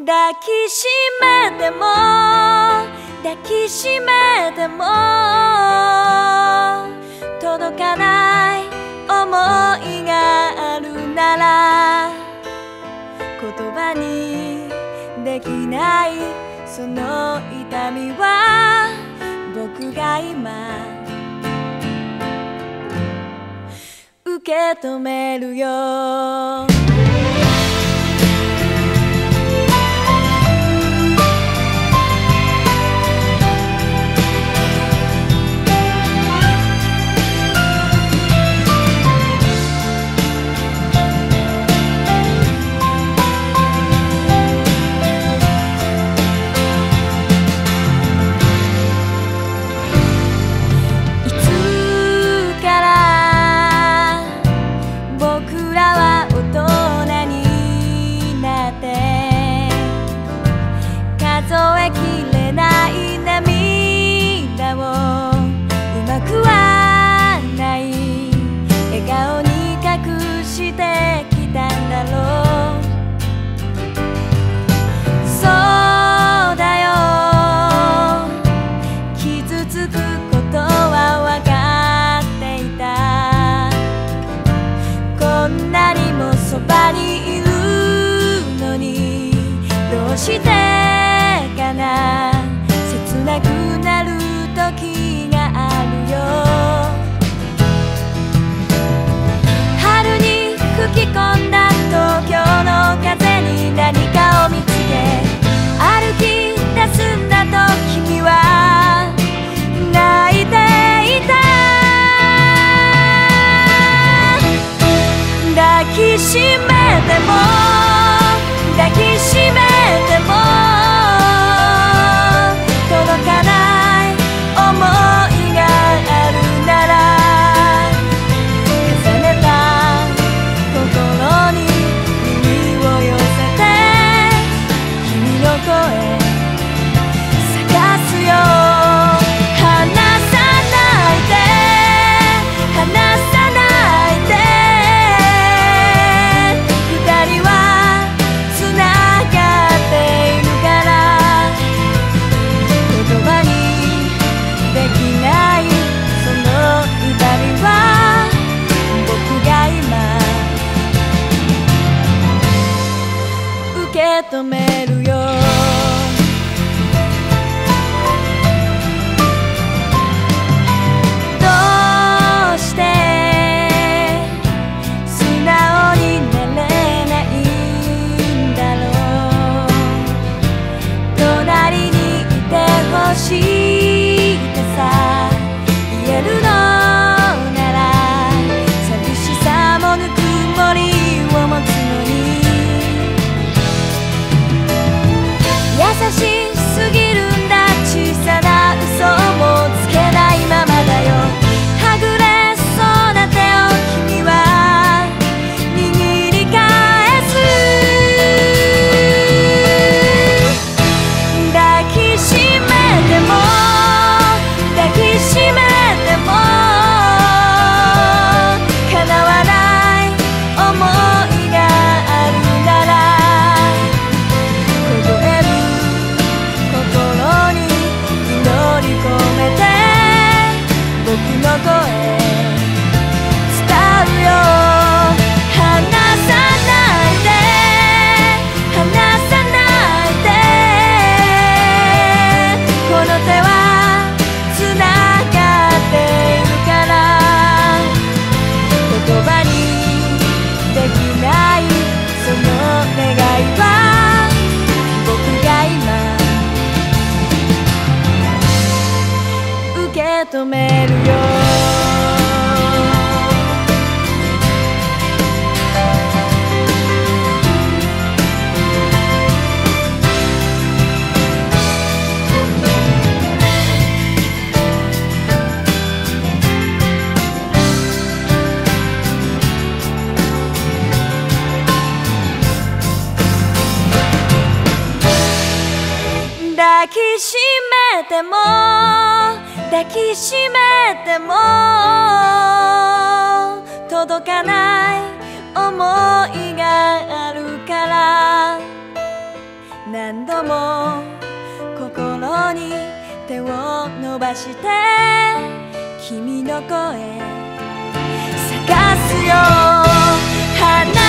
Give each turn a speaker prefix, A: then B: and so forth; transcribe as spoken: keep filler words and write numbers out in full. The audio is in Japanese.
A: 抱きしめても抱きしめても届かない想いがあるなら言葉にできないその痛みは僕が今受け止めるよ。どうしてかな切なくなる時があるよ。春に吹き込んだ東京の風に何かを見つけ歩き出すんだと君は泣いていた。抱きしめても抱きしめても届かない想いがあるなら重ねた心に耳を寄せて君の声探すよ。離さないで離さないで二人はつながっているから言葉にできないその痛みは僕が今受け止めるよ。どうして素直になれないんだろう。隣にいてほしいってさ言えるのなら寂しさもぬくもりを持つのに優しすぎるんだ。小さな嘘もつけないままだよ。はぐれそうな手を君は握り返す。抱きしめても抱きしめても叶わない想いがあるなら凍える心に祈り込めて僕の声伝うよ。離さないで離さないでこの手はつながっているから言葉にできないその願いは僕が今受け止めるよ。抱きしめても抱きしめても届かない想いがあるから何度も心に手を伸ばして君の声探すよ。